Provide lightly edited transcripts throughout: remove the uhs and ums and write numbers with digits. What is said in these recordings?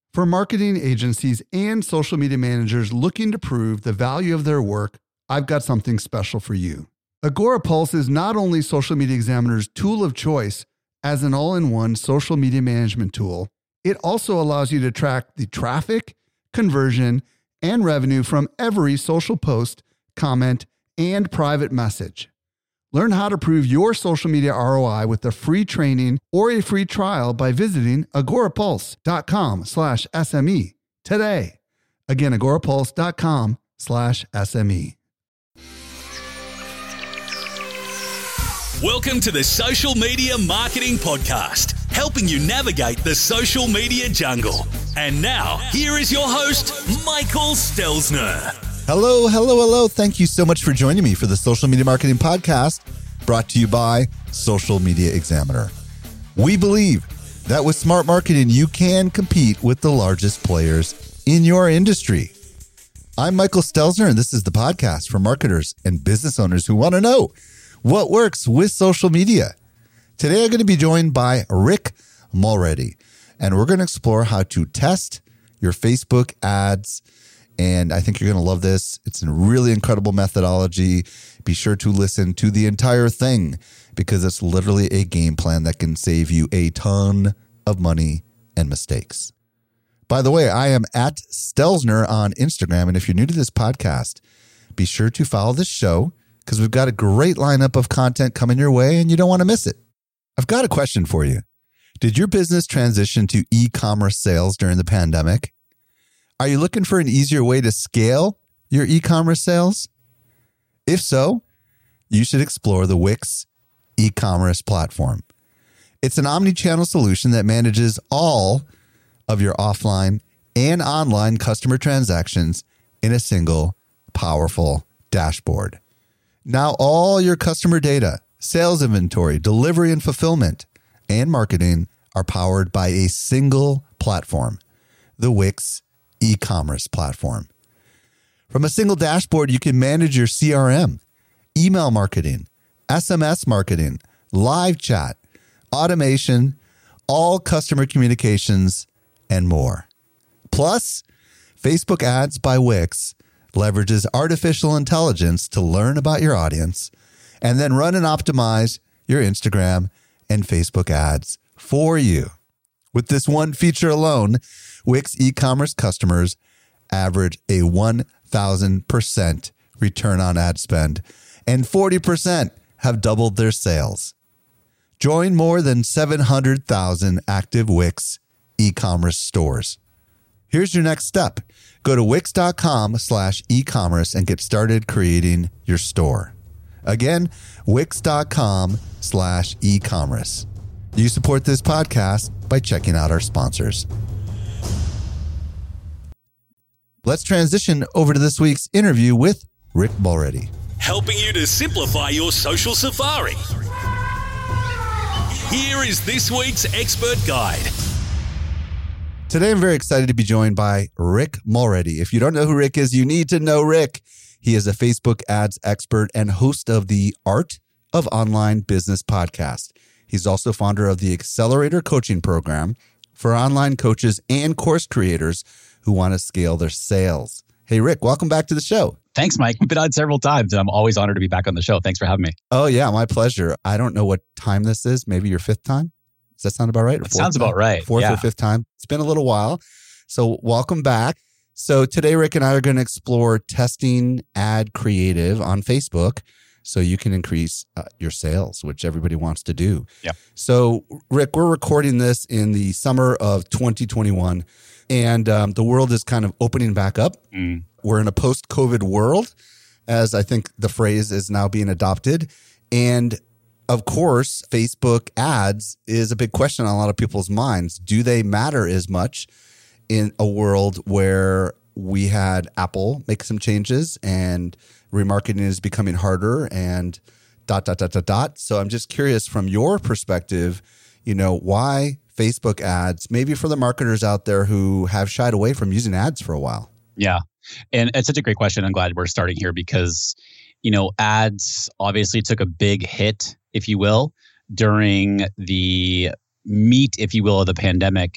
For marketing agencies and social media managers looking to prove the value of their work, I've got something special for you. Agorapulse is not only Social Media Examiner's tool of choice as an all-in-one social media management tool, it also allows you to track the traffic, conversion, and revenue from every social post, comment, and private message. Learn how to prove your social media ROI with a free training or a free trial by visiting agorapulse.com/SME today. Again, agorapulse.com/SME. Welcome to the Social Media Marketing Podcast, helping you navigate the social media jungle. And now, here is your host, Michael Stelzner. Hello. Thank you so much for joining me for the Social Media Marketing Podcast, brought to you by Social Media Examiner. We believe that with smart marketing, you can compete with the largest players in your industry. I'm Michael Stelzner, and this is the podcast for marketers and business owners who want to know what works with social media. Today, I'm going to be joined by Rick Mulready, and we're going to explore how to test your Facebook ads. And I think you're going to love this. It's a really incredible methodology. Be sure to listen to the entire thing because it's literally a game plan that can save you a ton of money and mistakes. By the way, I am at Stelzner on Instagram. And if you're new to this podcast, be sure to follow this show because we've got a great lineup of content coming your way and you don't want to miss it. I've got a question for you. Did your business transition to e-commerce sales during the pandemic? Are you looking for an easier way to scale your e-commerce sales? If so, you should explore the Wix e-commerce platform. It's an omni-channel solution that manages all of your offline and online customer transactions in a single, powerful dashboard. Now, all your customer data, sales inventory, delivery and fulfillment, and marketing are powered by a single platform, the Wix e-commerce platform. From a single dashboard, you can manage your CRM, email marketing, SMS marketing, live chat, automation, all customer communications, and more. Plus, Facebook Ads by Wix leverages artificial intelligence to learn about your audience and then run and optimize your Instagram and Facebook ads for you. With this one feature alone, Wix e-commerce customers average a 1,000% return on ad spend, and 40% have doubled their sales. Join more than 700,000 active Wix e-commerce stores. Here's your next step. Go to wix.com/e-commerce and get started creating your store. Again, wix.com/e-commerce. You support this podcast by checking out our sponsors. Let's transition over to this week's interview with Rick Mulready. Helping you to simplify your social safari. Here is this week's expert guide. Today, I'm very excited to be joined by Rick Mulready. If you don't know who Rick is, you need to know Rick. He is a Facebook ads expert and host of the Art of Online Business podcast. He's also founder of the Accelerator Coaching Program for online coaches and course creators who want to scale their sales. Hey, Rick, welcome back to the show. Thanks, Mike. We've been on several times, and I'm always honored to be back on the show. Thanks for having me. Oh, yeah, my pleasure. I don't know what time this is. Maybe your fifth time? Does that sound about right? That sounds about right. Fourth or fifth time. It's been a little while. So welcome back. So today, Rick and I are going to explore testing ad creative on Facebook so you can increase your sales, which everybody wants to do. Yeah. So, Rick, we're recording this in the summer of 2021, and the world is kind of opening back up. We're in a post-COVID world, as I think the phrase is now being adopted. And of course, Facebook ads is a big question on a lot of people's minds. Do they matter as much in a world where we had Apple make some changes and remarketing is becoming harder and ... So I'm just curious from your perspective, why Facebook ads, maybe for the marketers out there who have shied away from using ads for a while? Yeah. And it's such a great question. I'm glad we're starting here because, ads obviously took a big hit, if you will, during the meat, if you will, of the pandemic.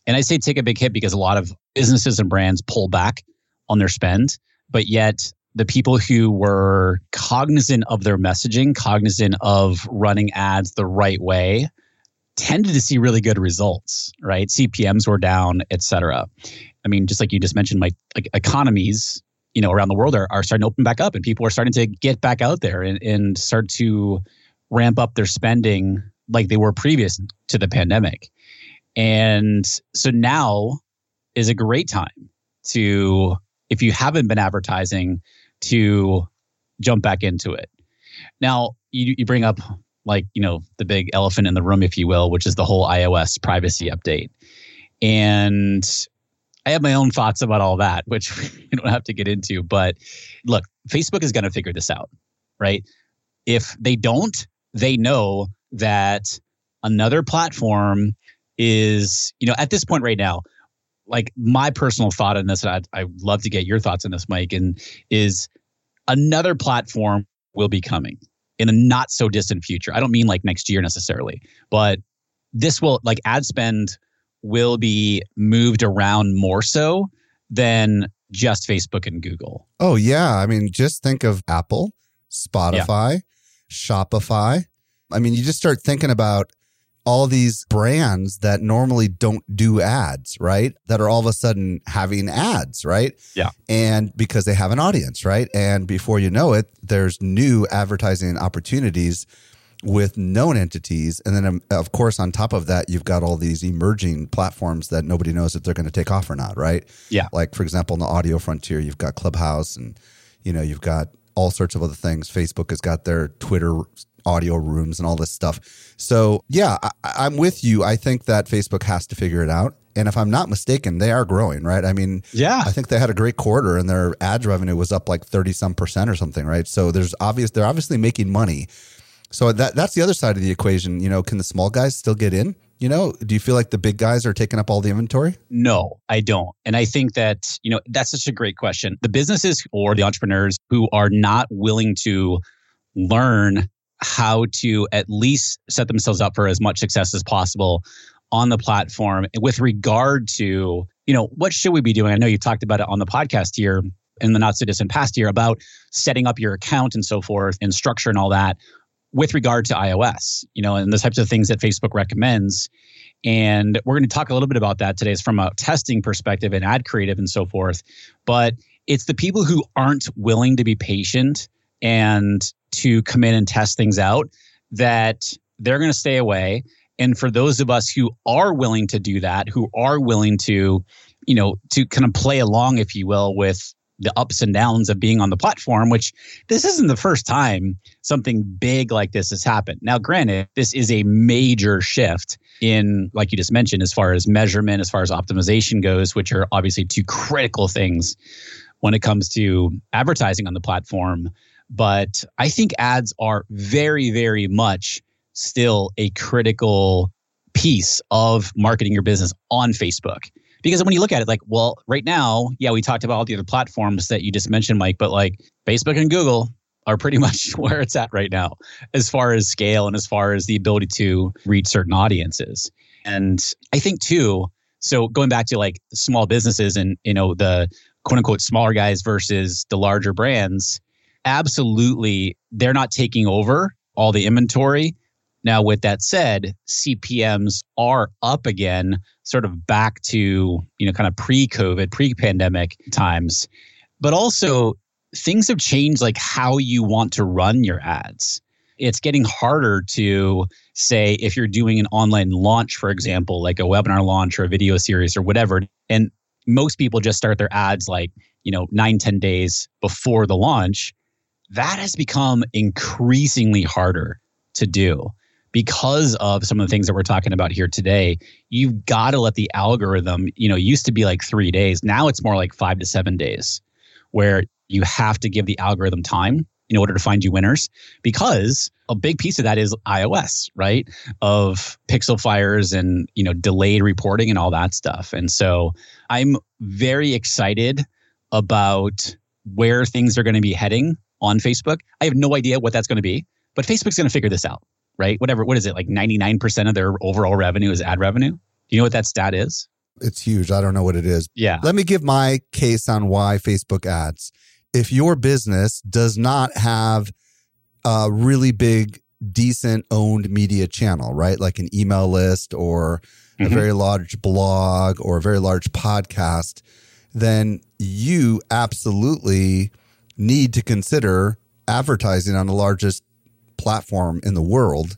And I say take a big hit because a lot of businesses and brands pull back on their spend, but yet the people who were cognizant of their messaging, cognizant of running ads the right way, tended to see really good results, right? CPMs were down, et cetera. I mean, just like you just mentioned, like economies, around the world are starting to open back up, and people are starting to get back out there and start to ramp up their spending like they were previous to the pandemic. And so now is a great time to, if you haven't been advertising, to jump back into it. Now, you bring up the big elephant in the room, if you will, which is the whole iOS privacy update. And I have my own thoughts about all that, which we don't have to get into. But look, Facebook is going to figure this out, right? If they don't, they know that another platform is, at this point right now, like my personal thought on this, and I'd love to get your thoughts on this, Mike, and is another platform will be coming in a not so distant future. I don't mean like next year necessarily, but this will, like, ad spend will be moved around more so than just Facebook and Google. Oh, yeah. I mean, just think of Apple, Spotify, Shopify. I mean, you just start thinking about all these brands that normally don't do ads, right? That are all of a sudden having ads, right? Yeah. And because they have an audience, right? And before you know it, there's new advertising opportunities with known entities. And then, of course, on top of that, you've got all these emerging platforms that nobody knows if they're going to take off or not, right? Yeah. Like, for example, in the audio frontier, you've got Clubhouse and, you've got all sorts of other things. Facebook has got their Twitter audio rooms and all this stuff. So, yeah, I'm with you. I think that Facebook has to figure it out. And if I'm not mistaken, they are growing, right? I mean, I think they had a great quarter and their ads revenue was up like 30% or something, right? So they're obviously making money. So that's the other side of the equation. Can the small guys still get in? Do you feel like the big guys are taking up all the inventory? No, I don't. And I think that, that's such a great question. The businesses or the entrepreneurs who are not willing to learn how to at least set themselves up for as much success as possible on the platform with regard to, what should we be doing? I know you talked about it on the podcast here in the not so distant past year about setting up your account and so forth and structure and all that with regard to iOS, and the types of things that Facebook recommends. And we're going to talk a little bit about that today from a testing perspective and ad creative and so forth. But it's the people who aren't willing to be patient and to come in and test things out that they're going to stay away. And for those of us who are willing to do that, who are willing to, to kind of play along, if you will, with the ups and downs of being on the platform, which this isn't the first time something big like this has happened. Now, granted, this is a major shift in, like you just mentioned, as far as measurement, as far as optimization goes, which are obviously two critical things when it comes to advertising on the platform. But I think ads are very, very much still a critical piece of marketing your business on Facebook. Because when you look at it, like, well, right now, we talked about all the other platforms that you just mentioned, Mike, but like Facebook and Google are pretty much where it's at right now, as far as scale and as far as the ability to reach certain audiences. And I think too, so going back to like small businesses and, the quote unquote smaller guys versus the larger brands, absolutely, they're not taking over all the inventory. Now, with that said, CPMs are up again, sort of back to, kind of pre-COVID, pre-pandemic times. But also, things have changed, like how you want to run your ads. It's getting harder to say, if you're doing an online launch, for example, like a webinar launch or a video series or whatever, and most people just start their ads like, 9-10 days before the launch. That has become increasingly harder to do. Because of some of the things that we're talking about here today, you've got to let the algorithm, used to be like 3 days. Now it's more like 5 to 7 days where you have to give the algorithm time in order to find you winners, because a big piece of that is iOS, right? Of pixel fires and, delayed reporting and all that stuff. And so I'm very excited about where things are going to be heading on Facebook. I have no idea what that's going to be, but Facebook's going to figure this out. Right? What is it? Like 99% of their overall revenue is ad revenue. Do you know what that stat is? It's huge. I don't know what it is. Yeah. Let me give my case on why Facebook ads. If your business does not have a really big, decent owned media channel, right? Like an email list or a very large blog or a very large podcast, then you absolutely need to consider advertising on the largest platform in the world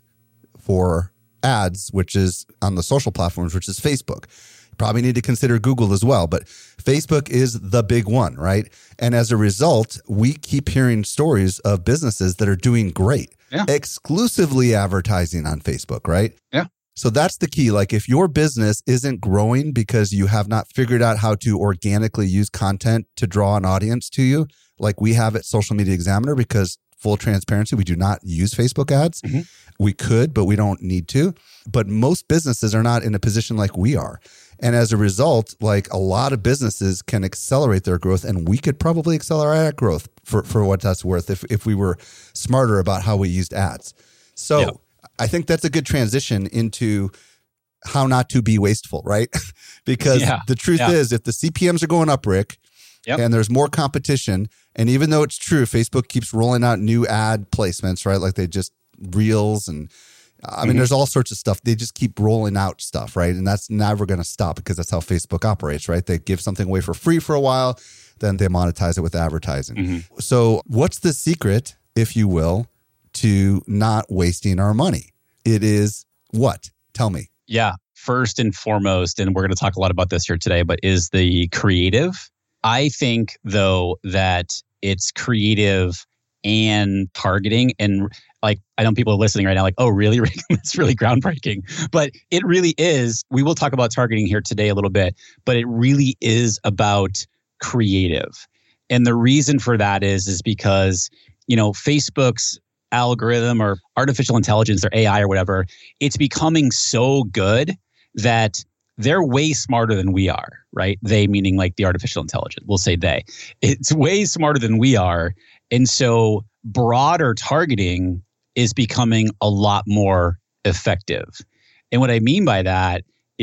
for ads, which is on the social platforms, which is Facebook. You probably need to consider Google as well, but Facebook is the big one, right? And as a result, we keep hearing stories of businesses that are doing great, exclusively advertising on Facebook, right? Yeah. So that's the key. Like if your business isn't growing because you have not figured out how to organically use content to draw an audience to you, like we have at Social Media Examiner, because full transparency, we do not use Facebook ads. We could, but we don't need to. But most businesses are not in a position like we are. And as a result, like a lot of businesses can accelerate their growth, and we could probably accelerate our growth for what that's worth if we were smarter about how we used ads. So I think that's a good transition into how not to be wasteful, right? Because the truth is, if the CPMs are going up, Rick, and there's more competition, and even though it's true, Facebook keeps rolling out new ad placements, right? Like they just Reels and I mean, there's all sorts of stuff. They just keep rolling out stuff, right? And that's never going to stop because that's how Facebook operates, right? They give something away for free for a while, then they monetize it with advertising. So what's the secret, if you will, to not wasting our money? It is what? Tell me. Yeah. First and foremost, and we're going to talk a lot about this here today, but is the creative. I think, though, that it's creative and targeting. And like, I know people are listening right now like, oh, really, Rick? That's really groundbreaking. But it really is. We will talk about targeting here today a little bit, but it really is about creative. And the reason for that is because, you know, Facebook's algorithm or artificial intelligence or AI or whatever, it's becoming so good that they're way smarter than we are, right? They meaning like the artificial intelligence. We'll say they. It's way smarter than we are. And so broader targeting is becoming a lot more effective. And what I mean by that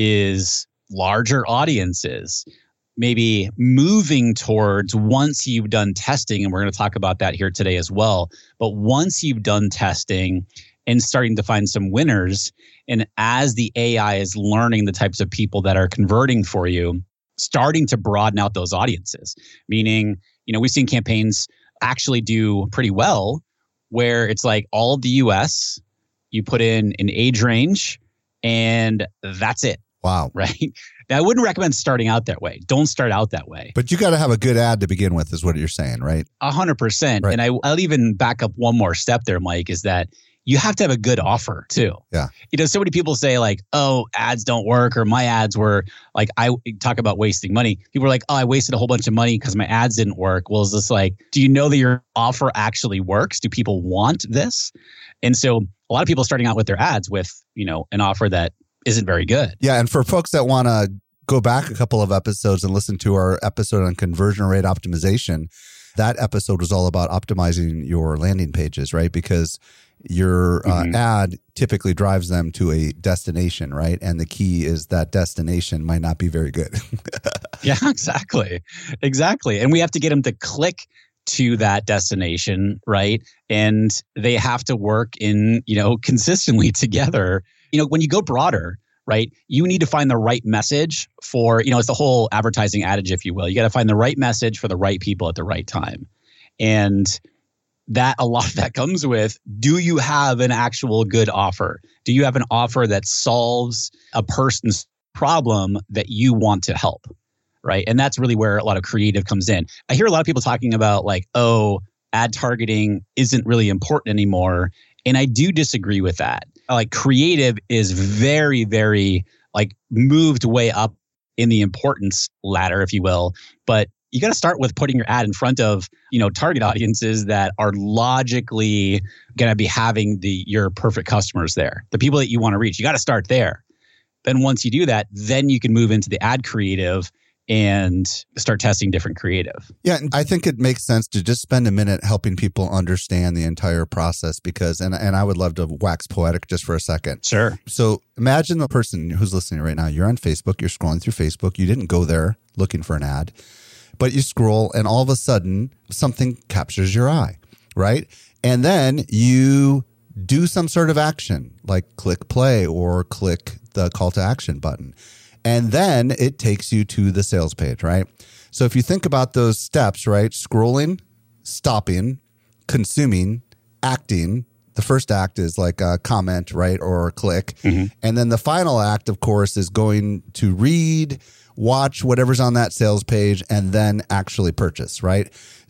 is larger audiences, maybe moving towards, once you've done testing, and we're going to talk about that here today as well, but once you've done testing and starting to find some winners, and as the AI is learning the types of people that are converting for you, starting to broaden out those audiences. Meaning, you know, we've seen campaigns actually do pretty well where it's like all of the US, you put in an age range, and that's it. Wow. Right? Now, I wouldn't recommend starting out that way. Don't start out that way. But you got to have a good ad to begin with is what you're saying, right? 100%. Right. And I'll even back up one more step there, Mike, is that you have to have a good offer too. Yeah. You know, so many people say like, oh, ads don't work, or my ads were like, I talk about wasting money. People are like, oh, I wasted a whole bunch of money because my ads didn't work. Well, it's just like, do you know that your offer actually works? Do people want this? And so a lot of people starting out with their ads with, you know, an offer that isn't very good. Yeah. And for folks that want to go back a couple of episodes and listen to our episode on conversion rate optimization, that episode was all about optimizing your landing pages, right? Because your ad typically drives them to a destination, right? And the key is that destination might not be very good. Yeah, exactly. Exactly. And we have to get them to click to that destination, right? And they have to work in, you know, consistently together. You know, when you go broader, right, you need to find the right message for, you know, it's the whole advertising adage, if you will. You got to find the right message for the right people at the right time. And that a lot of that comes with, do you have an actual good offer? Do you have an offer that solves a person's problem that you want to help? Right. And that's really where a lot of creative comes in. I hear a lot of people talking about like, oh, ad targeting isn't really important anymore. And I do disagree with that. Like creative is very, very like moved way up in the importance ladder, if you will. But you got to start with putting your ad in front of, you know, target audiences that are logically going to be having your perfect customers there, the people that you want to reach. You got to start there. Then once you do that, then you can move into the ad creative and start testing different creative. Yeah, and I think it makes sense to just spend a minute helping people understand the entire process because, and I would love to wax poetic just for a second. Sure. So imagine the person who's listening right now. You're on Facebook, you're scrolling through Facebook. You didn't go there looking for an ad, but you scroll and all of a sudden something captures your eye, right? And then you do some sort of action like click play or click the call to action button. And then it takes you to the sales page, right? So if you think about those steps, right? Scrolling, stopping, consuming, acting. The first act is like a comment, right? Or a click. Mm-hmm. And then the final act, of course, is going to read, watch whatever's on that sales page, and then actually purchase, right?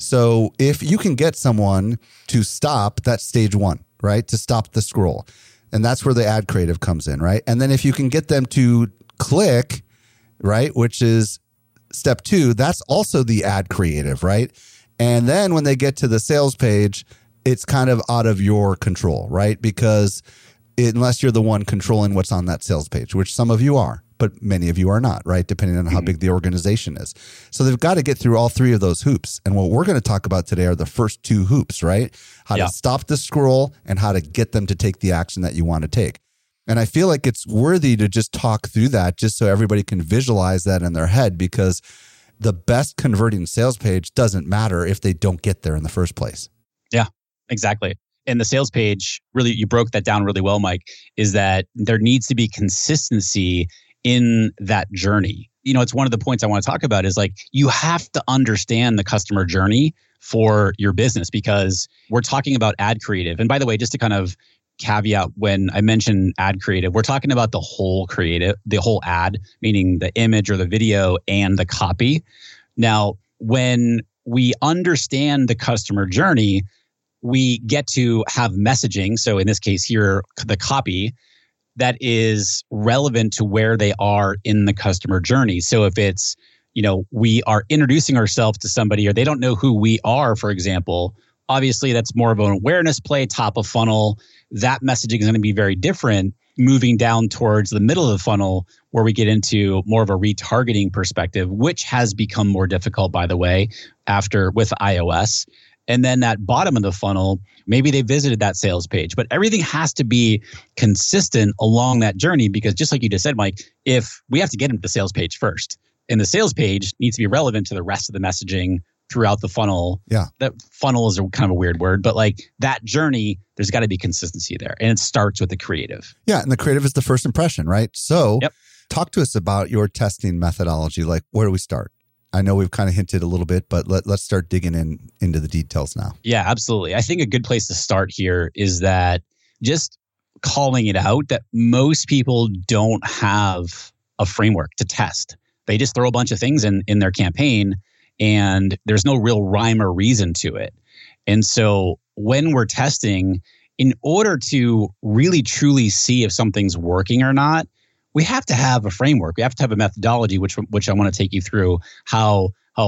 So if you can get someone to stop, that's stage one, right? To stop the scroll. And that's where the ad creative comes in, right? And then if you can get them to click, right, which is step two, that's also the ad creative, right? And then when they get to the sales page, it's kind of out of your control, right? Because unless you're the one controlling what's on that sales page, which some of you are, but many of you are not, right? Depending on how big the organization is. So they've got to get through all three of those hoops. And what we're going to talk about today are the first two hoops, right? How to stop the scroll and how to get them to take the action that you want to take. And I feel like it's worthy to just talk through that just so everybody can visualize that in their head, because the best converting sales page doesn't matter if they don't get there in the first place. Yeah, exactly. And the sales page, really, you broke that down really well, Mike, is that there needs to be consistency in that journey. You know, it's one of the points I want to talk about is like, you have to understand the customer journey for your business, because we're talking about ad creative. And by the way, just to kind of caveat, when I mention ad creative, we're talking about the whole creative, the whole ad, meaning the image or the video and the copy. Now, when we understand the customer journey, we get to have messaging. So in this case here, the copy that is relevant to where they are in the customer journey. So if it's, you know, we are introducing ourselves to somebody or they don't know who we are, for example, obviously that's more of an awareness play, top of funnel. That messaging is going to be very different moving down towards the middle of the funnel, where we get into more of a retargeting perspective, which has become more difficult, by the way, with iOS. And then that bottom of the funnel, maybe they visited that sales page, but everything has to be consistent along that journey, because just like you just said, Mike, if we have to get them to the sales page first, and the sales page needs to be relevant to the rest of the messaging throughout the funnel. Yeah. That funnel is kind of a weird word, but like that journey, there's got to be consistency there. And it starts with the creative. Yeah. And the creative is the first impression, right? So talk to us about your testing methodology. Like, where do we start? I know we've kind of hinted a little bit, but let's start digging into the details now. Yeah, absolutely. I think a good place to start here is that just calling it out that most people don't have a framework to test. They just throw a bunch of things in their campaign, and there's no real rhyme or reason to it. And so when we're testing, in order to really truly see if something's working or not, we have to have a framework. We have to have a methodology, which I want to take you through how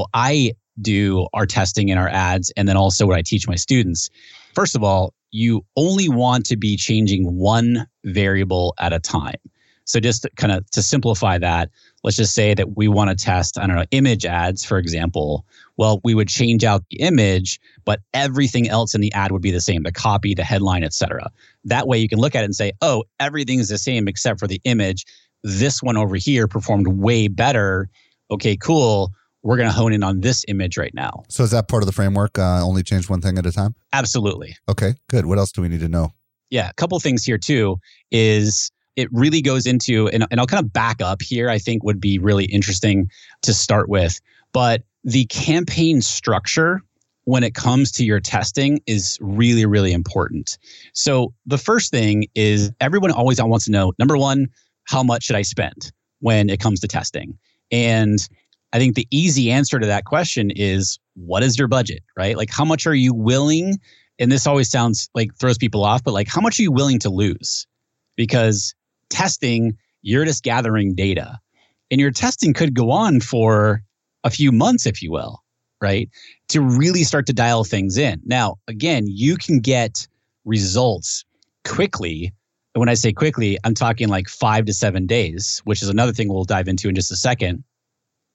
I do our testing in our ads, and then also what I teach my students. First of all, you only want to be changing one variable at a time. So just to simplify that, let's just say that we want to test, image ads, for example. Well, we would change out the image, but everything else in the ad would be the same, the copy, the headline, etc. That way you can look at it and say, oh, everything is the same except for the image. This one over here performed way better. Okay, cool. We're going to hone in on this image right now. So is that part of the framework? Only change one thing at a time? Absolutely. Okay, good. What else do we need to know? Yeah, a couple of things here too is it really goes into, and I'll kind of back up here, I think would be really interesting to start with. But the campaign structure when it comes to your testing is really, really important. So the first thing is everyone always wants to know, number one, how much should I spend when it comes to testing? And I think the easy answer to that question is, what is your budget, right? Like, how much are you willing, and this always sounds like throws people off, but like, how much are you willing to lose? Because testing, you're just gathering data. And your testing could go on for a few months, if you will, right? To really start to dial things in. Now, again, you can get results quickly. And when I say quickly, I'm talking like 5 to 7 days, which is another thing we'll dive into in just a second.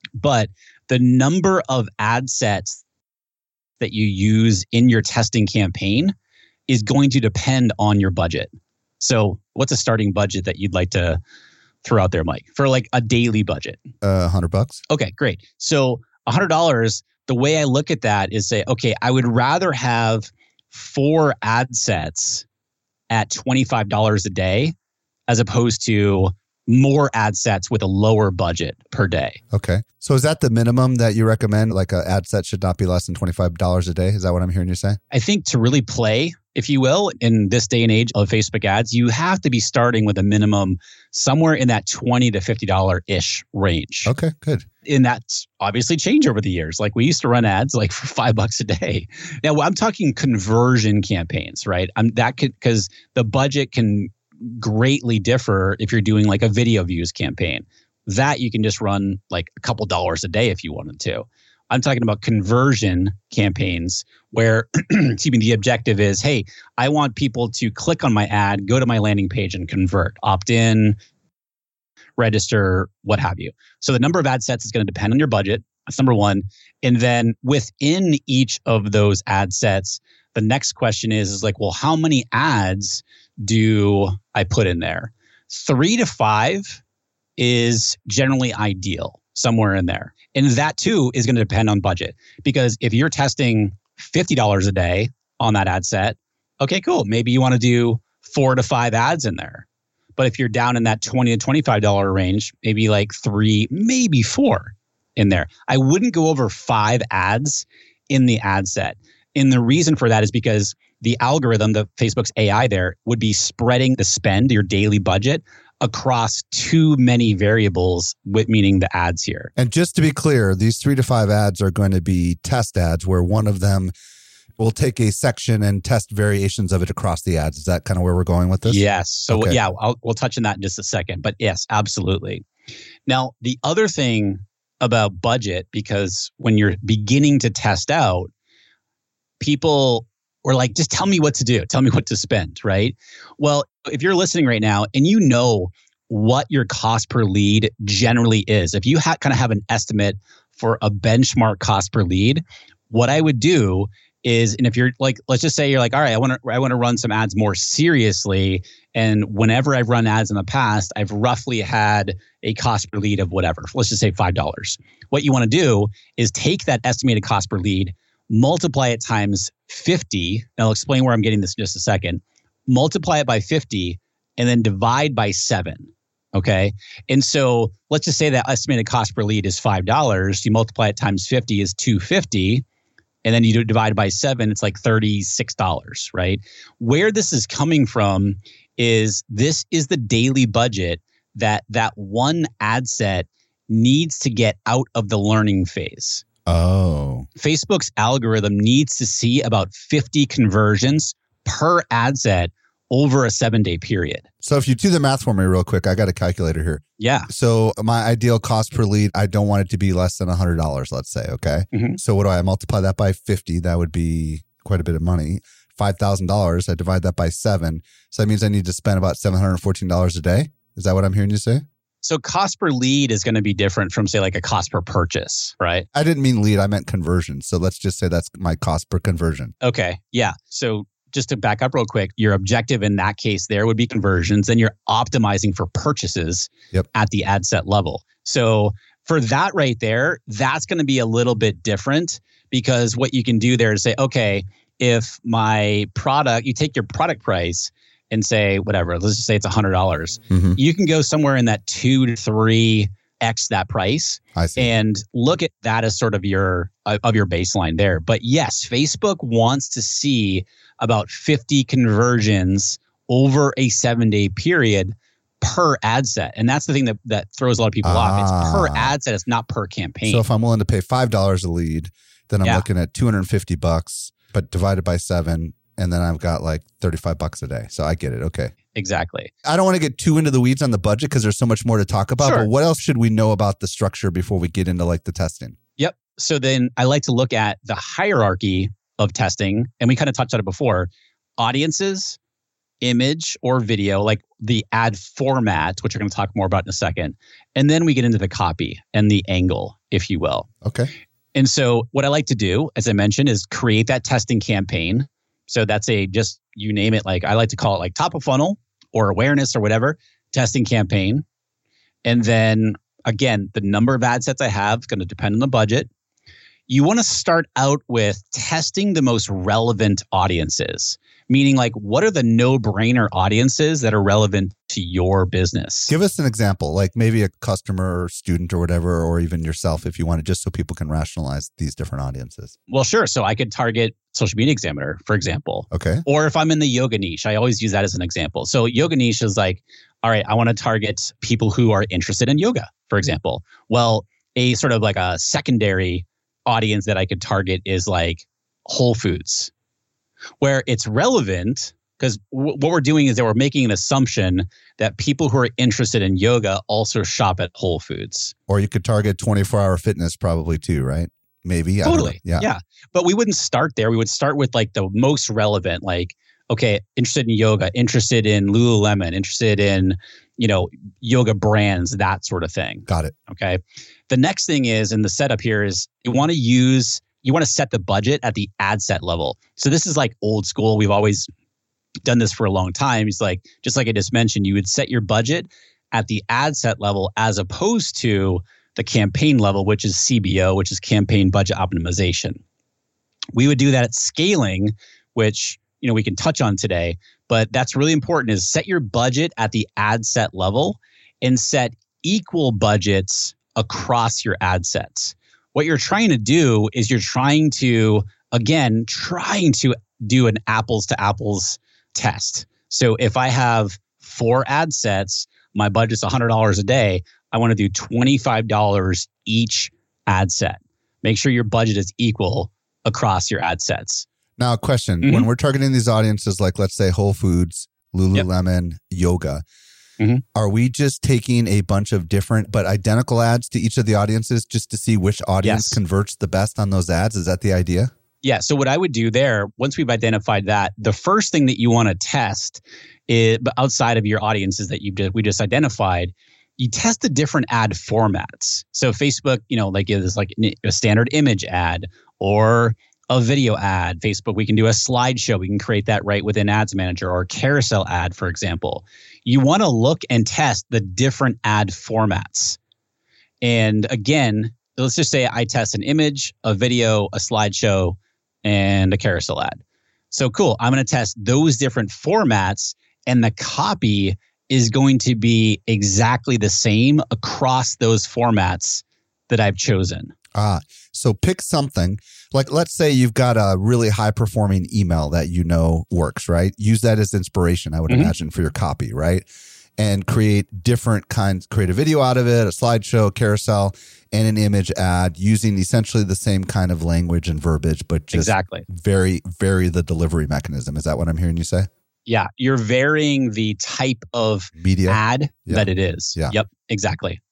but the number of ad sets that you use in your testing campaign is going to depend on your budget. So what's a starting budget that you'd like to throw out there, Mike, for like a daily budget? $100. Okay, great. So $100, the way I look at that is say, okay, I would rather have 4 ad sets at $25 a day as opposed to more ad sets with a lower budget per day. Okay. So is that the minimum that you recommend? Like an ad set should not be less than $25 a day? Is that what I'm hearing you say? I think to really play, if you will, in this day and age of Facebook ads, you have to be starting with a minimum somewhere in that $20 to $50-ish range. Okay, good. And that's obviously changed over the years. Like we used to run ads like for $5 a day. Now I'm talking conversion campaigns, right? Because the budget can greatly differ if you're doing like a video views campaign. That you can just run like a couple dollars a day if you wanted to. I'm talking about conversion campaigns where the objective is, hey, I want people to click on my ad, go to my landing page and convert, opt in, register, what have you. So the number of ad sets is going to depend on your budget. That's number one. And then within each of those ad sets, the next question is like, well, how many ads do I put in there? 3 to 5 is generally ideal, somewhere in there. And that too is going to depend on budget. Because if you're testing $50 a day on that ad set, okay, cool. Maybe you want to do 4 to 5 ads in there. But if you're down in that $20 to $25 range, maybe like 3, maybe 4 in there. I wouldn't go over 5 ads in the ad set. And the reason for that is because the algorithm, the Facebook's AI there, would be spreading the spend, your daily budget, across too many variables, meaning the ads here. And just to be clear, these 3 to 5 ads are going to be test ads where one of them will take a section and test variations of it across the ads. Is that kind of where we're going with this? Yes. So okay. Yeah, we'll touch on that in just a second. But yes, absolutely. Now, the other thing about budget, because when you're beginning to test out, people were like, just tell me what to do. Tell me what to spend, right? Well, if you're listening right now and you know what your cost per lead generally is, if you kind of have an estimate for a benchmark cost per lead, what I would do is, and if you're like, let's just say you're like, all right, I want to run some ads more seriously. And whenever I've run ads in the past, I've roughly had a cost per lead of whatever. Let's just say $5. What you want to do is take that estimated cost per lead, multiply it times 50. And I'll explain where I'm getting this in just a second. Multiply it by 50 and then divide by 7. Okay. And so let's just say that estimated cost per lead is $5. You multiply it times 50 is $250. And then you divide by 7, it's like $36, right? Where this is coming from is this is the daily budget that one ad set needs to get out of the learning phase. Oh. Facebook's algorithm needs to see about 50 conversions per ad set over a 7-day period. So if you do the math for me real quick, I got a calculator here. Yeah. So my ideal cost per lead, I don't want it to be less than $100, let's say, okay? Mm-hmm. So what do I multiply that by 50? That would be quite a bit of money. $5,000, I divide that by 7. So that means I need to spend about $714 a day. Is that what I'm hearing you say? So cost per lead is going to be different from, say, like a cost per purchase, right? I didn't mean lead, I meant conversion. So let's just say that's my cost per conversion. Okay. Yeah. So just to back up real quick, your objective in that case there would be conversions. Then you're optimizing for purchases at the ad set level. So for that right there, that's going to be a little bit different because what you can do there is say, okay, if my product, you take your product price and say, whatever, let's just say it's $100. Mm-hmm. You can go somewhere in that 2 to 3x that price. I see. And look at that as sort of your baseline there. But yes, Facebook wants to see about 50 conversions over a 7-day period per ad set. And that's the thing that throws a lot of people off. It's per ad set. It's not per campaign. So if I'm willing to pay $5 a lead, then I'm looking at $250, but divided by 7, and then I've got like $35 a day. So I get it. Okay. Exactly. I don't want to get too into the weeds on the budget because there's so much more to talk about. Sure. But what else should we know about the structure before we get into like the testing? Yep. So then I like to look at the hierarchy of testing. And we kind of touched on it before. Audiences, image or video, like the ad format, which we're going to talk more about in a second. And then we get into the copy and the angle, if you will. Okay. And so what I like to do, as I mentioned, is create that testing campaign. So that's just, you name it, like I like to call it like top of funnel or awareness or whatever, testing campaign. And then again, the number of ad sets I have is going to depend on the budget. You want to start out with testing the most relevant audiences, meaning like what are the no-brainer audiences that are relevant to your business? Give us an example, like maybe a customer or student or whatever, or even yourself if you want to, just so people can rationalize these different audiences. Well, sure. So I could target Social Media Examiner, for example. Okay. Or if I'm in the yoga niche, I always use that as an example. So yoga niche is like, all right, I want to target people who are interested in yoga, for example. Well, a sort of like a secondary audience that I could target is like Whole Foods, where it's relevant because what we're doing is that we're making an assumption that people who are interested in yoga also shop at Whole Foods. Or you could target 24-hour fitness probably too, right? Maybe. Totally. Yeah. But we wouldn't start there. We would start with like the most relevant, like, okay, interested in yoga, interested in Lululemon, interested in, yoga brands, that sort of thing. Got it. Okay. The next thing is, and the setup here is you want to set the budget at the ad set level. So this is like old school. We've always done this for a long time. It's like, just like I just mentioned, you would set your budget at the ad set level as opposed to the campaign level, which is CBO, which is campaign budget optimization. We would do that at scaling, which, we can touch on today, but that's really important, is set your budget at the ad set level and set equal budgets across your ad sets. What you're trying to do is you're trying to do an apples to apples test. So if I have 4 ad sets, my budget's $100 a day, I want to do $25 each ad set. Make sure your budget is equal across your ad sets. Now, a question. When we're targeting these audiences, like let's say Whole Foods, Lululemon, yoga, are we just taking a bunch of different but identical ads to each of the audiences just to see which audience converts the best on those ads? Is that the idea? Yeah. So what I would do there, once we've identified that, the first thing that you want to test is, outside of your audiences that we just identified, you test the different ad formats. So Facebook, like is like a standard image ad or a video ad. Facebook, we can do a slideshow. We can create that right within Ads Manager, or a carousel ad, for example. You want to look and test the different ad formats. And again, let's just say I test an image, a video, a slideshow, and a carousel ad. So cool. I'm going to test those different formats, and the copy is going to be exactly the same across those formats that I've chosen. So pick something, like let's say you've got a really high performing email that works, right? Use that as inspiration, I would imagine, for your copy, right? And create different kinds, create a video out of it, a slideshow, carousel, and an image ad using essentially the same kind of language and verbiage, but just vary the delivery mechanism. Is that what I'm hearing you say? Yeah, you're varying the type of media ad that it is. Yeah. Yep, exactly.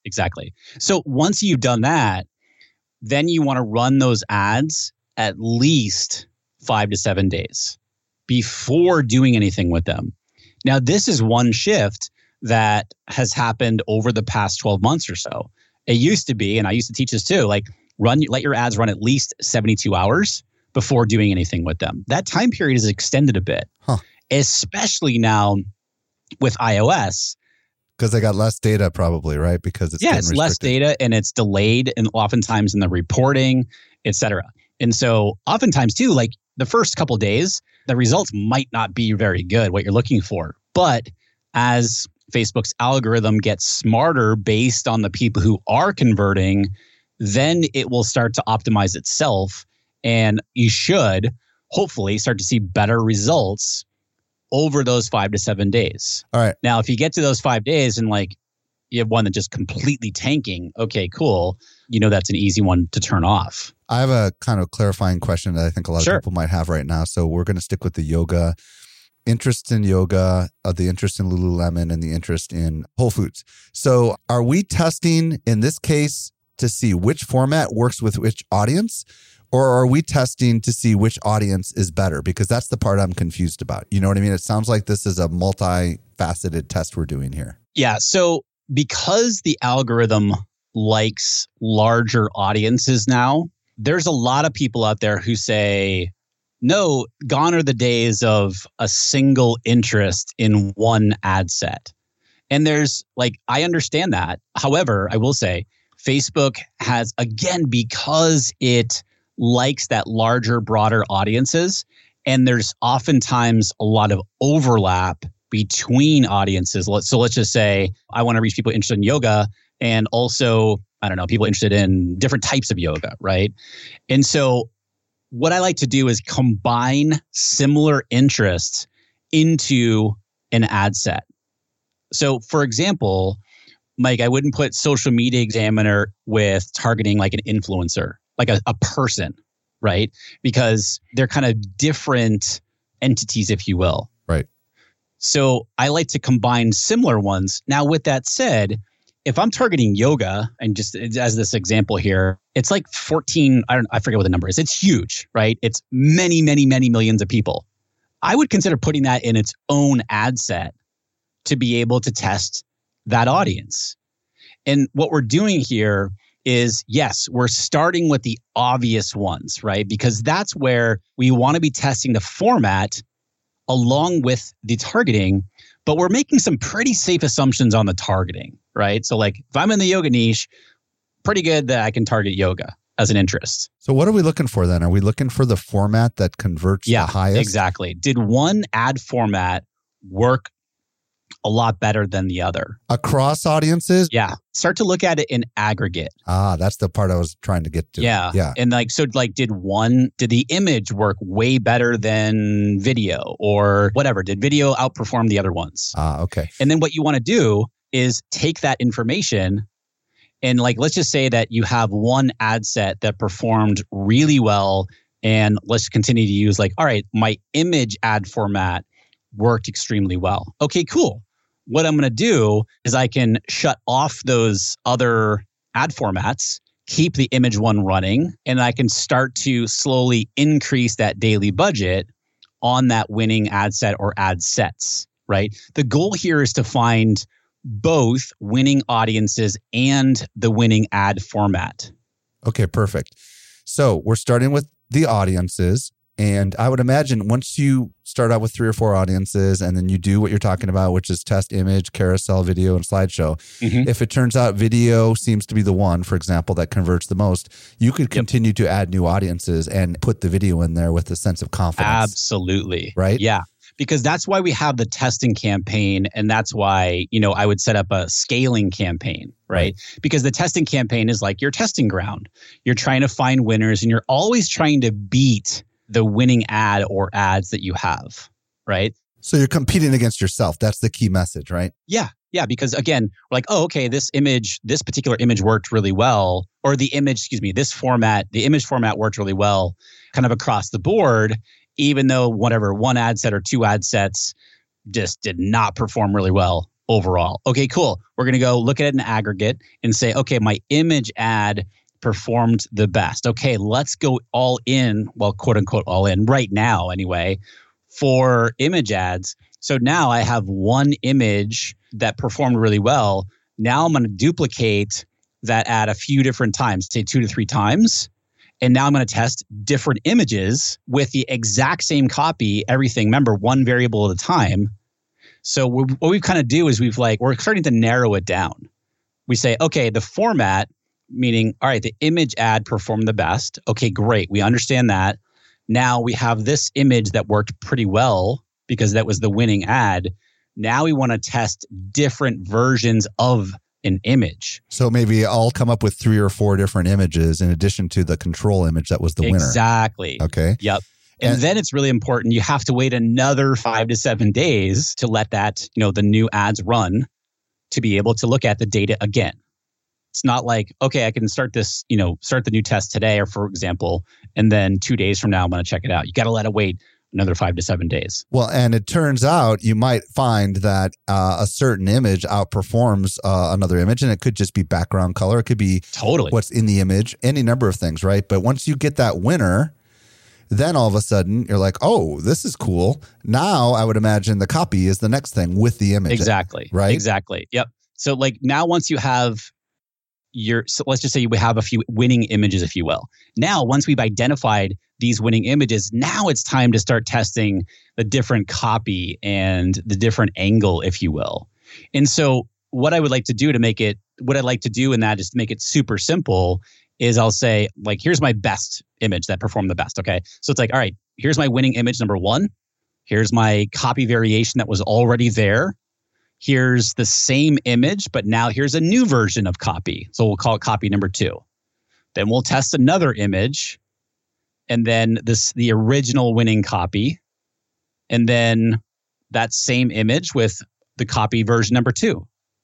So once you've done that, then you want to run those ads at least 5 to 7 days before doing anything with them. Now, this is one shift that has happened over the past 12 months or so. It used to be, and I used to teach this too, like let your ads run at least 72 hours before doing anything with them. That time period is extended a bit, especially now with iOS. Because they got less data probably, right? Because it's less data and it's delayed, and oftentimes in the reporting, et cetera. And so oftentimes too, like the first couple of days, the results might not be very good, what you're looking for. But as Facebook's algorithm gets smarter based on the people who are converting, then it will start to optimize itself. And you should hopefully start to see better results over those 5 to 7 days. All right. Now, if you get to those 5 days and like you have one that's just completely tanking, okay, cool. That's an easy one to turn off. I have a kind of clarifying question that I think a lot of people might have right now. So we're going to stick with the yoga, interest in yoga, the interest in Lululemon, and the interest in Whole Foods. So are we testing in this case to see which format works with which audience? Or are we testing to see which audience is better? Because that's the part I'm confused about. You know what I mean? It sounds like this is a multifaceted test we're doing here. Yeah. So because the algorithm likes larger audiences now, there's a lot of people out there who say, no, gone are the days of a single interest in one ad set. And there's I understand that. However, I will say Facebook has, again, because it likes that larger, broader audiences, and there's oftentimes a lot of overlap between audiences. So let's just say I want to reach people interested in yoga and also, I don't know, people interested in different types of yoga, right? And so what I like to do is combine similar interests into an ad set. So for example, Mike, I wouldn't put Social Media Examiner with targeting like an influencer, like a person, right? Because they're kind of different entities, if you will. Right. So I like to combine similar ones. Now, with that said, if I'm targeting yoga, and just as this example here, it's like 14, I forget what the number is. It's huge, right? It's many, many, many millions of people. I would consider putting that in its own ad set to be able to test that audience. And what we're doing here is, yes, we're starting with the obvious ones, right? Because that's where we want to be testing the format along with the targeting, but we're making some pretty safe assumptions on the targeting, right? So like if I'm in the yoga niche, pretty good that I can target yoga as an interest. So what are we looking for then? Are we looking for the format that converts the highest? Exactly. Did one ad format work a lot better than the other? Across audiences? Yeah. Start to look at it in aggregate. That's the part I was trying to get to. Yeah. And did the image work way better than video or whatever? Did video outperform the other ones? Okay. And then what you want to do is take that information and let's just say that you have one ad set that performed really well, and let's continue to use all right, my image ad format worked extremely well. Okay, cool. What I'm going to do is I can shut off those other ad formats, keep the image one running, and I can start to slowly increase that daily budget on that winning ad set or ad sets, right? The goal here is to find both winning audiences and the winning ad format. Okay, perfect. So we're starting with the audiences. And I would imagine once you start out with 3 or 4 audiences and then you do what you're talking about, which is test image, carousel, video, and slideshow. If it turns out video seems to be the one, for example, that converts the most, you could continue to add new audiences and put the video in there with a sense of confidence. Absolutely. Right? Yeah. Because that's why we have the testing campaign. And that's why, I would set up a scaling campaign, right? Because the testing campaign is like your testing ground. You're trying to find winners and you're always trying to beat the winning ad or ads that you have, right? So you're competing against yourself. That's the key message, right? Yeah. Yeah. Because again, we're like, oh, okay, this particular image worked really well. Or the image format worked really well kind of across the board, even though whatever one ad set or 2 ad sets just did not perform really well overall. Okay, cool. We're going to go look at it in aggregate and say, okay, my image ad performed the best. Okay, let's go all in, well, quote unquote, all in right now anyway, for image ads. So now I have one image that performed really well. Now I'm going to duplicate that ad a few different times, say 2 to 3 times. And now I'm going to test different images with the exact same copy, everything. Remember, one variable at a time. So what we kind of do is we're starting to narrow it down. We say, okay, the format, meaning, all right, the image ad performed the best. Okay, great. We understand that. Now we have this image that worked pretty well because that was the winning ad. Now we want to test different versions of an image. So maybe I'll come up with 3 or 4 different images in addition to the control image that was the winner. Exactly. Okay. Yep. And then it's really important. You have to wait another 5 to 7 days to let that, the new ads run to be able to look at the data again. It's not like, okay, I can start this, start the new test today, or for example, and then 2 days from now, I'm going to check it out. You got to let it wait another 5 to 7 days. Well, and it turns out you might find that a certain image outperforms another image, and it could just be background color. It could be totally what's in the image, any number of things, right? But once you get that winner, then all of a sudden you're like, oh, this is cool. Now I would imagine the copy is the next thing with the image. Exactly. Right? Exactly. Yep. So like now once you have so let's just say we have a few winning images, if you will. Now, once we've identified these winning images, now it's time to start testing the different copy and the different angle, if you will. And so what I would like to do what I'd like to do in that is to make it super simple is I'll say, like, here's my best image that performed the best. Okay. So it's like, all right, here's my winning image number 1. Here's my copy variation that was already there. Here's the same image, but now here's a new version of copy. So we'll call it copy number 2. Then we'll test another image, and then the original winning copy, and then that same image with the copy version number 2.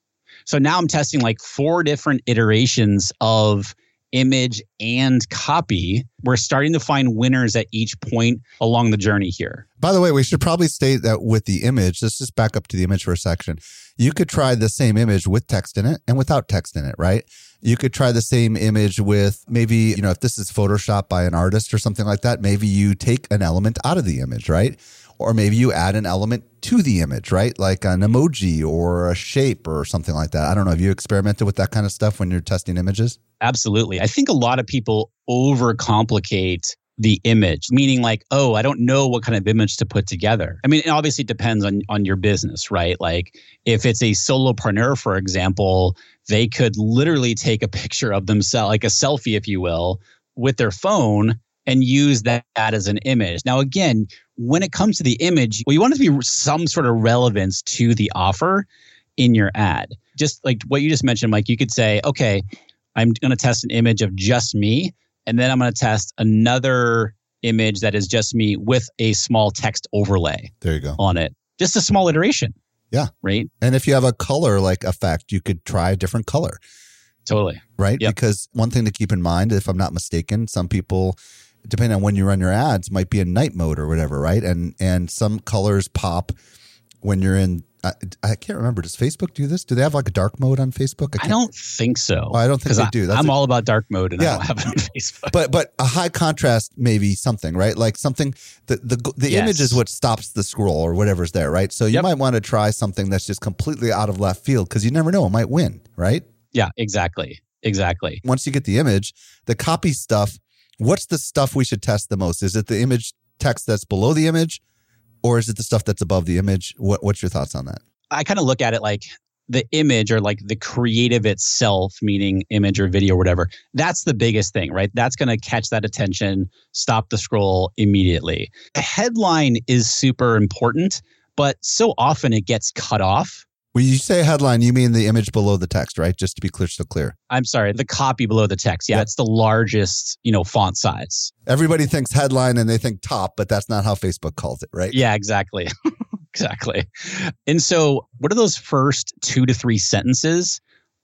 So now I'm testing like 4 different iterations of image and copy. We're starting to find winners at each point along the journey here. By the way, we should probably state that with the image, let's just back up to the image for a section. You could try the same image with text in it and without text in it, right? You could try the same image with maybe, if this is Photoshopped by an artist or something like that, maybe you take an element out of the image, right? Or maybe you add an element to the image, right? Like an emoji or a shape or something like that. I don't know. Have you experimented with that kind of stuff when you're testing images? Absolutely. I think a lot of people overcomplicate the image, meaning like, oh, I don't know what kind of image to put together. I mean, it obviously depends on your business, right? Like if it's a solopreneur, for example, they could literally take a picture of themselves, like a selfie, if you will, with their phone and use that as an image. Now, again, when it comes to the image, well, you want it to be some sort of relevance to the offer in your ad. Just like what you just mentioned, Mike, you could say, okay, I'm going to test an image of just me, and then I'm going to test another image that is just me with a small text overlay. There you go. On it. Just a small iteration. Yeah. Right? And if you have a color like effect, you could try a different color. Totally. Right? Yep. Because one thing to keep in mind, if I'm not mistaken, some people, depending on when you run your ads, might be in night mode or whatever, right? And some colors pop when you're in, I can't remember. Does Facebook do this? Do they have like a dark mode on Facebook? I don't think so. Well, I don't think they do. I'm all about dark mode and I don't have it on Facebook. But a high contrast maybe something, right? Like something, the yes. image is what stops the scroll or whatever's there, right? So you might want to try something that's just completely out of left field because you never know, it might win, right? Yeah, exactly. Exactly. Once you get the image, the copy stuff, what's the stuff we should test the most? Is it the image text that's below the image? Or is it the stuff that's above the image? What's your thoughts on that? I kind of look at it like the image or like the creative itself, meaning image or video or whatever. That's the biggest thing, right? That's going to catch that attention, stop the scroll immediately. The headline is super important, but so often it gets cut off. When you say headline, you mean the image below the text, right? Just to be crystal clear. I'm sorry, the copy below the text. Yeah, it's the largest, font size. Everybody thinks headline and they think top, but that's not how Facebook calls it, right? Yeah, exactly. Exactly. And so what are those first 2 to 3 sentences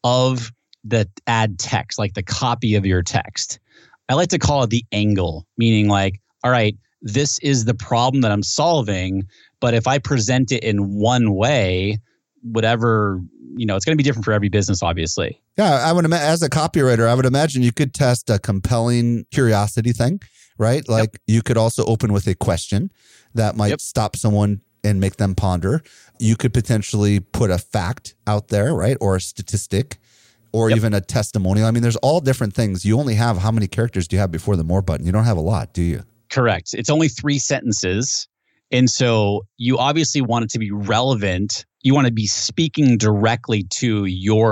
of the ad text, like the copy of your text? I like to call it the angle, meaning like, all right, this is the problem that I'm solving, but if I present it in one way, whatever, it's going to be different for every business, obviously. Yeah, I would as a copywriter, I would imagine you could test a compelling curiosity thing, right? Like you could also open with a question that might stop someone and make them ponder. You could potentially put a fact out there, right? Or a statistic or even a testimonial. I mean, there's all different things. You only have, how many characters do you have before the more button? You don't have a lot, do you? Correct. It's only 3 sentences. And so you obviously want it to be relevant. You want to be speaking directly to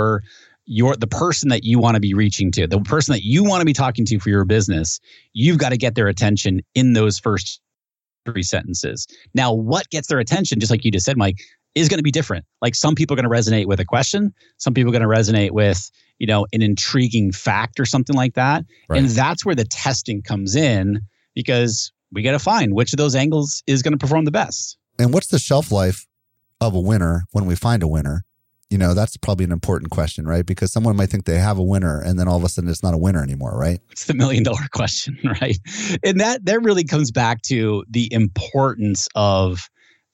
the person that you want to be reaching to, the person that you want to be talking to for your business. You've got to get their attention in those first 3 sentences. Now, what gets their attention, just like you just said, Mike, is going to be different. Like some people are going to resonate with a question. Some people are going to resonate with, an intriguing fact or something like that. Right. And that's where the testing comes in because we got to find which of those angles is going to perform the best. And what's the shelf life of a winner when we find a winner? That's probably an important question, right? Because someone might think they have a winner and then all of a sudden it's not a winner anymore, right? It's the $1 million question, right? And that really comes back to the importance of,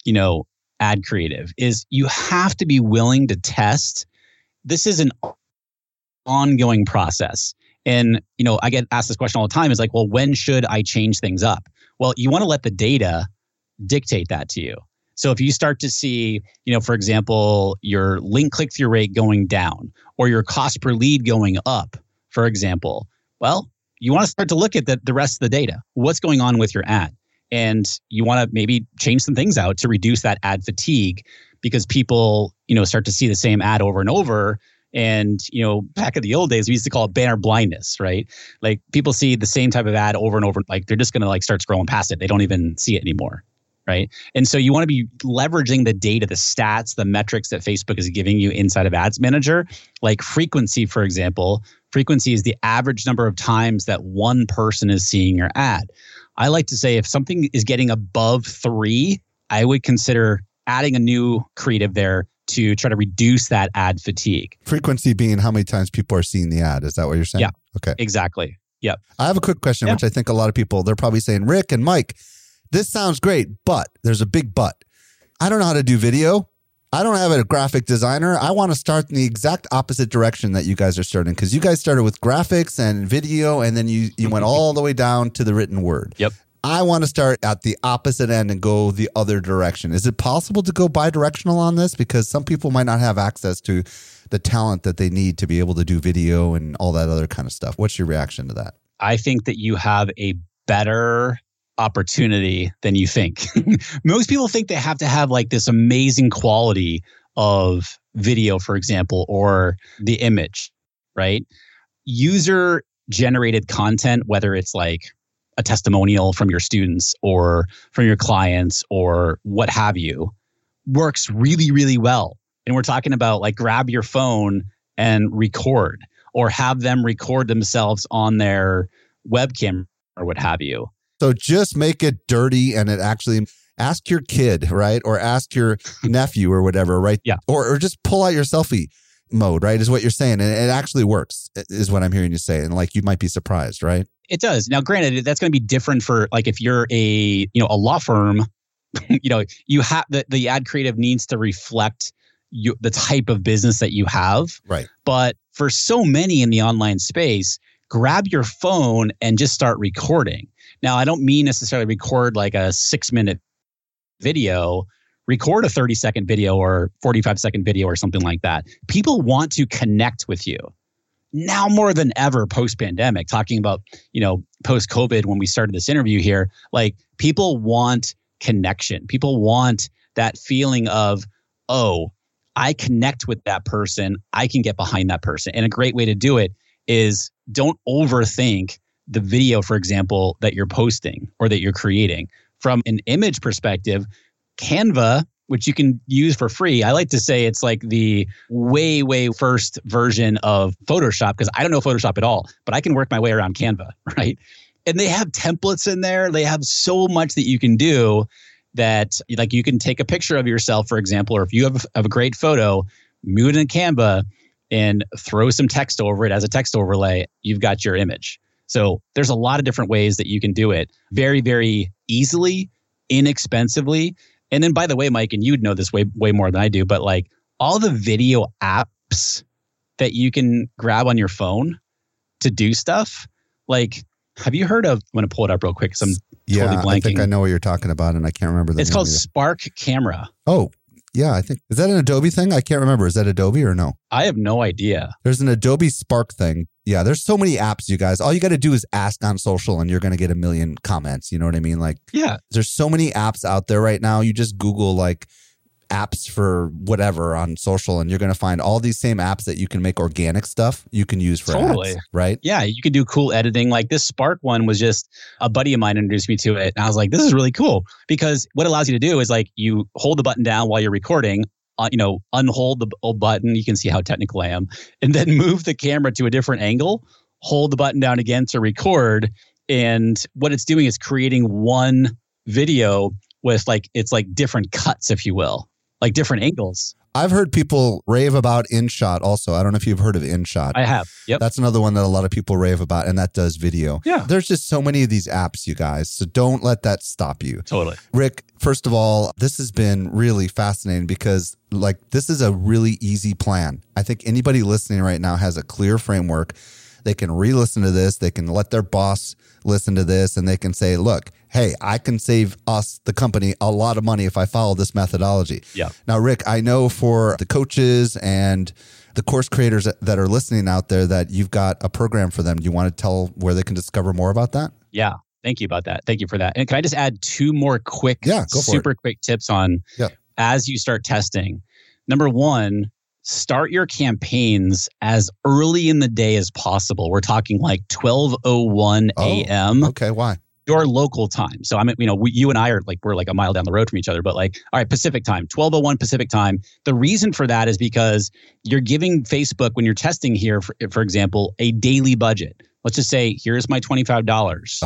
ad creative is you have to be willing to test. This is an ongoing process. And, I get asked this question all the time is like, well, when should I change things up? Well, you want to let the data dictate that to you. So if you start to see, for example, your link click-through rate going down or your cost per lead going up, for example, well, you want to start to look at the rest of the data. What's going on with your ad? And you want to maybe change some things out to reduce that ad fatigue because people, start to see the same ad over and over. And, back in the old days, we used to call it banner blindness, right? Like people see the same type of ad over and over, like they're just going to start scrolling past it. They don't even see it anymore. Right. And so you want to be leveraging the data, the stats, the metrics that Facebook is giving you inside of Ads Manager, like frequency, for example. Frequency is the average number of times that one person is seeing your ad. I like to say if something is getting above 3, I would consider adding a new creative there to try to reduce that ad fatigue. Frequency being how many times people are seeing the ad. Is that what you're saying? Yeah. Okay. Exactly. Yep. I have a quick question, which I think a lot of people, they're probably saying, Rick and Mike, this sounds great, but there's a big but. I don't know how to do video. I don't have a graphic designer. I want to start in the exact opposite direction that you guys are starting because you guys started with graphics and video and then you went all the way down to the written word. Yep. I want to start at the opposite end and go the other direction. Is it possible to go bi-directional on this? Because some people might not have access to the talent that they need to be able to do video and all that other kind of stuff. What's your reaction to that? I think that you have a better opportunity than you think. Most people think they have to have this amazing quality of video, for example, or the image, right? User generated content, whether it's a testimonial from your students or from your clients or what have you, works really, really well. And we're talking about grab your phone and record or have them record themselves on their webcam or what have you. So just make it dirty and it actually ask your kid, right? Or ask your nephew or whatever, right? Yeah. Or just pull out your selfie mode, right? Is what you're saying. And it actually works is what I'm hearing you say. And you might be surprised, right? It does. Now, granted, that's going to be different for if you're a law firm, you have the ad creative needs to reflect the type of business that you have. Right. But for so many in the online space, grab your phone and just start recording. Now, I don't mean necessarily record a 6-minute video, record a 30-second video or 45-second video or something like that. People want to connect with you. Now more than ever post-pandemic, talking about, post-COVID when we started this interview here, people want connection. People want that feeling of, oh, I connect with that person. I can get behind that person. And a great way to do it is don't overthink the video, for example, that you're posting or that you're creating. From an image perspective, Canva, which you can use for free, I like to say it's the way, way first version of Photoshop because I don't know Photoshop at all, but I can work my way around Canva, right? And they have templates in there. They have so much that you can do that you can take a picture of yourself, for example, or if you have a great photo, move it in Canva and throw some text over it as a text overlay, you've got your image. So there's a lot of different ways that you can do it very, very easily, inexpensively. And then, by the way, Mike, and you'd know this way more than I do, but all the video apps that you can grab on your phone to do stuff, have you heard of, I'm going to pull it up real quick because I'm totally blanking. I think I know what you're talking about and I can't remember the name. It's called either. Spark Camera. Oh, yeah, I think. Is that an Adobe thing? I can't remember. Is that Adobe or no? I have no idea. There's an Adobe Spark thing. Yeah, there's so many apps, you guys. All you got to do is ask on social and you're going to get 1 million comments. You know what I mean? Yeah. There's so many apps out there right now. You just Google apps for whatever on social and you're going to find all these same apps that you can make organic stuff you can use for ads, right? Yeah, you can do cool editing. This Spark one was just a buddy of mine introduced me to it. And I was like, this is really cool because what it allows you to do is you hold the button down while you're recording, unhold the old button. You can see how technical I am. And then move the camera to a different angle, hold the button down again to record. And what it's doing is creating one video with it's different cuts, if you will. Different angles. I've heard people rave about InShot also. I don't know if you've heard of InShot. I have. Yep. That's another one that a lot of people rave about, and that does video. Yeah. There's just so many of these apps, you guys. So don't let that stop you. Totally. Rick, first of all, this has been really fascinating because this is a really easy plan. I think anybody listening right now has a clear framework. They can re-listen to this. They can let their boss listen to this, and they can say, look, hey, I can save us, the company, a lot of money if I follow this methodology. Yeah. Now, Rick, I know for the coaches and the course creators that are listening out there that you've got a program for them. Do you want to tell where they can discover more about that? Yeah. Thank you about that. Thank you for that. And can I just add 2 more quick, super quick tips on as you start testing? Number 1, start your campaigns as early in the day as possible. We're talking like 12:01 a.m. Okay, why? Your local time. So you and I are we're like a mile down the road from each other, but all right, Pacific time, 12:01 Pacific time. The reason for that is because you're giving Facebook, when you're testing here, for example, a daily budget. Let's just say, here's my $25.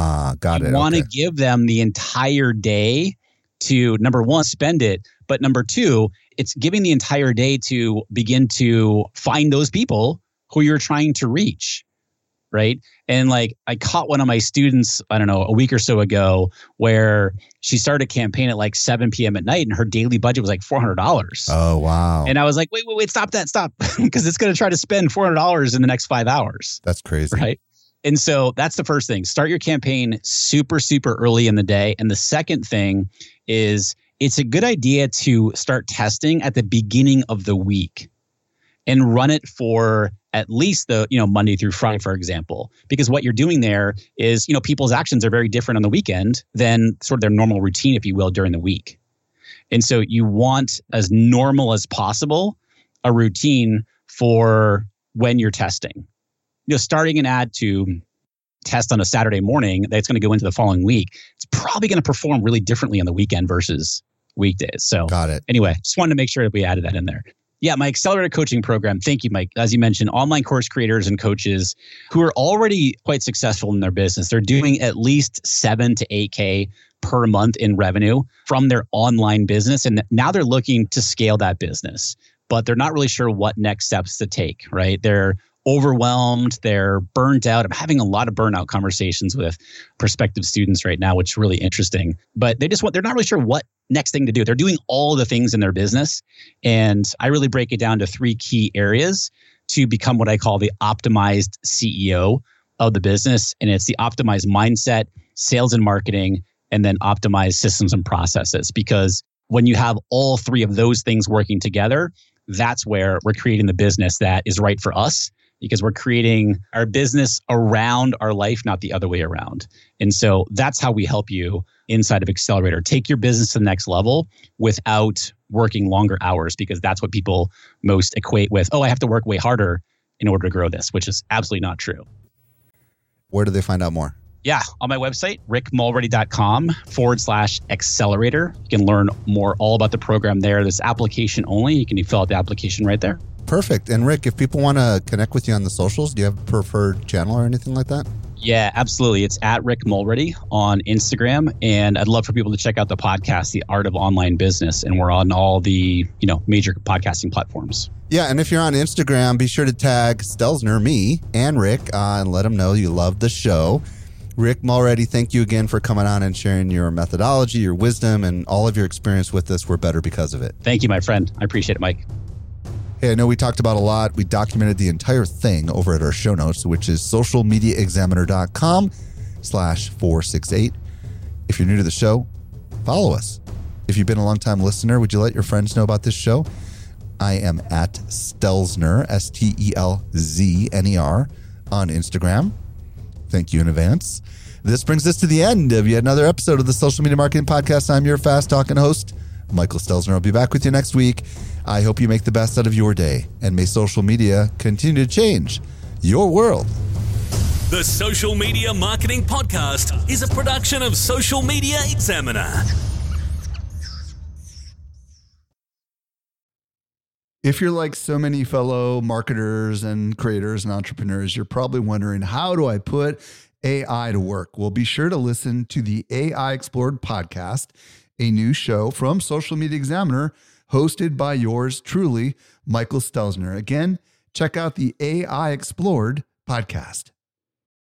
Got it. You want to give them the entire day to, number 1, spend it. But number 2, it's giving the entire day to begin to find those people who you're trying to reach, right? And I caught one of my students, I don't know, a week or so ago, where she started a campaign at 7 p.m. at night, and her daily budget was $400. Oh, wow. And I was like, wait, stop that, stop. Because it's going to try to spend $400 in the next 5 hours. That's crazy. Right? And so that's the first thing. Start your campaign super, super early in the day. And the second thing is, it's a good idea to start testing at the beginning of the week and run it for at least the Monday through Friday, for example, because what you're doing there is people's actions are very different on the weekend than sort of their normal routine, if you will, during the week. And so you want, as normal as possible, a routine for when you're testing. Starting an ad to test on a Saturday morning that's going to go into the following week, it's probably going to perform really differently on the weekend versus weekdays. So got it. Anyway, just wanted to make sure that we added that in there. Yeah, my accelerator coaching program. Thank you, Mike. As you mentioned, online course creators and coaches who are already quite successful in their business. They're doing at least 7 to 8K per month in revenue from their online business. And now they're looking to scale that business, but they're not really sure what next steps to take, right? They're overwhelmed, they're burnt out. I'm having a lot of burnout conversations with prospective students right now, which is really interesting. But they're not really sure what next thing to do. They're doing all the things in their business. And I really break it down to 3 key areas to become what I call the optimized CEO of the business. And it's the optimized mindset, sales and marketing, and then optimized systems and processes. Because when you have all 3 of those things working together, that's where we're creating the business that is right for us, because we're creating our business around our life, not the other way around. And so that's how we help you inside of Accelerator. Take your business to the next level without working longer hours, because that's what people most equate with, I have to work way harder in order to grow this, which is absolutely not true. Where do they find out more? Yeah, on my website, rickmulready.com/accelerator. You can learn more all about the program there. This application only. You can fill out the application right there. Perfect. And Rick, if people want to connect with you on the socials, do you have a preferred channel or anything like that? Yeah, absolutely. It's at Rick Mulready on Instagram. And I'd love for people to check out the podcast, The Art of Online Business. And we're on all the, major podcasting platforms. Yeah. And if you're on Instagram, be sure to tag Stelzner, me, and Rick, and let them know you love the show. Rick Mulready, thank you again for coming on and sharing your methodology, your wisdom, and all of your experience with us. We're better because of it. Thank you, my friend. I appreciate it, Mike. Hey, I know we talked about a lot. We documented the entire thing over at our show notes, which is socialmediaexaminer.com/468. If you're new to the show, follow us. If you've been a long-time listener, would you let your friends know about this show? I am at Stelzner, STELZNER, on Instagram. Thank you in advance. This brings us to the end of yet another episode of the Social Media Marketing Podcast. I'm your fast-talking host, Michael Stelzner. I'll be back with you next week. I hope you make the best out of your day, and may social media continue to change your world. The Social Media Marketing Podcast is a production of Social Media Examiner. If you're like so many fellow marketers and creators and entrepreneurs, you're probably wondering, how do I put AI to work? Well, be sure to listen to the AI Explored podcast, a new show from Social Media Examiner hosted by yours truly, Michael Stelzner. Again, check out the AI Explored podcast.